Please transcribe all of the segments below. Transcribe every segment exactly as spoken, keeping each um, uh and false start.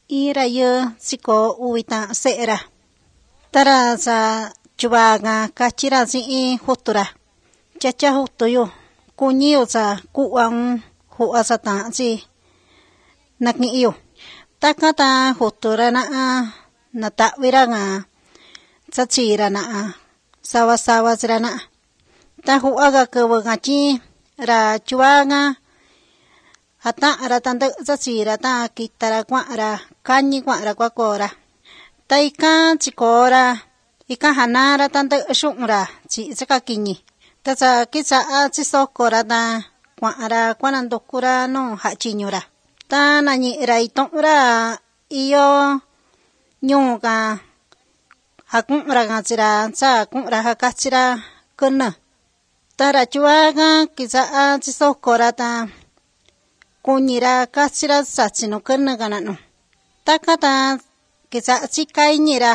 ira yo siko uwita se'era. Tara sa chubaga kachira si hutura. Chacha hutuyo. Kunyiyo sa kuwang huwa sa ta si nakniyo. Takata hutura na natawira nga sa tsira na sawa-sawa sira na. Ta huwaga kawa nga chi ra chubaga hata ara tanda sa tsira ta kitara kwa ara kanyi kwa ara kwa kora. Ta ika chikora ika hanara tanda shungra chi saka kinyi. Ta sa kitsa chisokora ta kwa ara kwa nandokura no hachinyura. Ta nanyi ra itongra iyo nyuga hakunra nga tsira sa kunra hakachira kuna. Ta ra chubaga kitsa chisokora ta kunyira kachira sachino kuna ganano. Takata kitsa chikainyira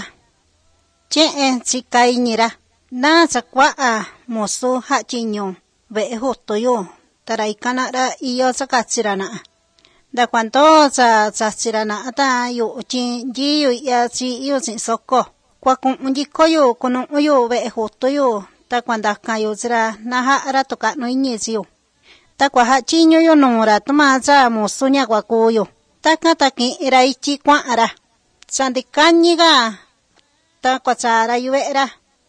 che'e chikainyira na sakwa mosu hachinyo ve hotoyo tara ikanara iyo sakachira na. Da cuanto sa sachira na ata yo chi jiyo ya chi iyo sin soko kwa kunjiko yo kono yo ve hotoyo ta kwanda kayo sira na hara toka no inyesiyo. Ta kwa hachinyo yo nora tuma sa mosu nya kwa kuyo. Takata ki ira ichi kwa ara. Sandikanyiga ta kwa tsara yuera.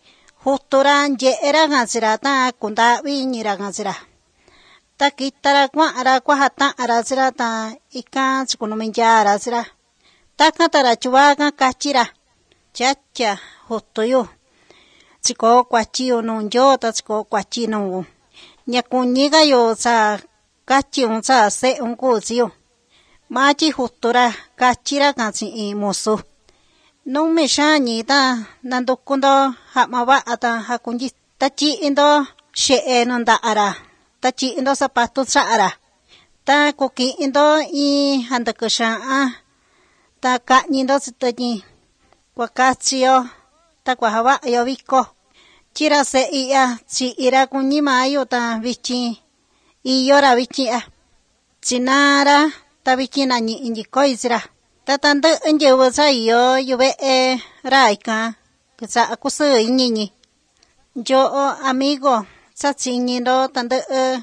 Hutura njeera gansira ta kundawi nyira gansira. Ta kitara kwa ara kwa hata ara sira ta ika chikunuminjara sira. Takata ra chubaga kachira. Chacha hutoyo. Chiko kwa chiyo nunjo ta chiko kwa chino. Nyakunyiga yo sa kachiyo sa se unkuziyo. Machi hutura kachira kansi i mosu. Nung me shani ta nandukundo hamaba ata hakunji. Tachi indo she'e nunda ara. Tachi indo zapato sa ara. Ta kuki indo i handakusha. Ta kanyi indo sitaji. Kwa kachiyo. Ta kwa hawa yo viko. Chira se iya chi ira kunyi mayo ta vichi. Iyo ra vichi a. Chinara. Ta vichi na nyi injiko isira. Ta tanda njewa sa iyo yuve e raika. Kisa akusu inyinyi. Yo amigo sa chinyindo tanda e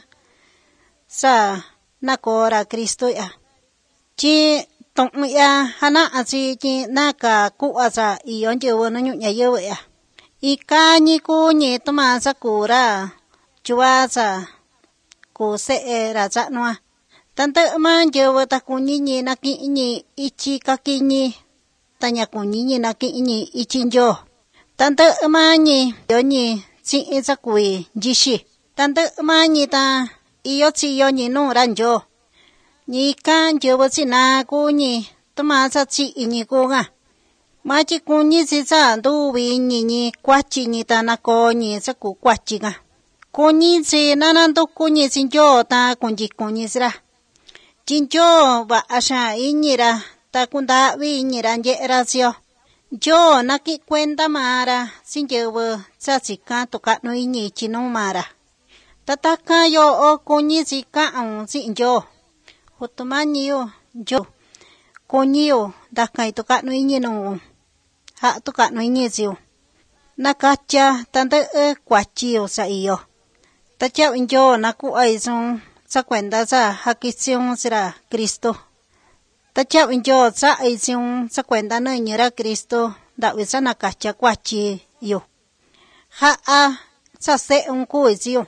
sa nakora Kristo ya. Chi tong ya hana asi chi naka kuwa sa iyo njewa no nyunya yewe ya. Ika nyi kunyi tuma sa kura. Chua sa kuse e raza noa. Tanta man jewa ta kunyi na kinyi ichi kakinyi. Tanya kunyi na kinyi ichi njo. Tanta manyi yonyi si isa kui jishi. Tanta manyi ta iyo si yonyi no ranjo. Nika jewa si na kunyi tuma sa si inyi kunga. Machi kunyi si sa nduwi nyi kwachi nyi ta na konyi sa ku kwachi nga. Kunyi si nanando kunyi si njo ta kunyi kunyi sira. Chincho ba asha inyira ta kundawi inyira njera sio. Yo naki kwenda mara sinjewa sa sika toka no inyi chino mara. Tataka yo o kunyi si kaan si njo. Hutumani yo yo. Kunyi yo dakai toka no inyi no. Ha toka no inyi sio. Nakacha tanda e kwachi yo sa iyo. Tacha njo naku aizon. Sa kwenda sa hakisyon sira Kristo. Tacha winjo sa aisyon sa kwenda na nyera Kristo. Dawi sa nakacha kwachi yo. Haa sa se unku isyo.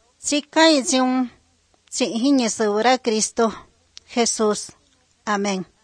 Sika isyon si hinye sura Kristo. Jesus. Amen.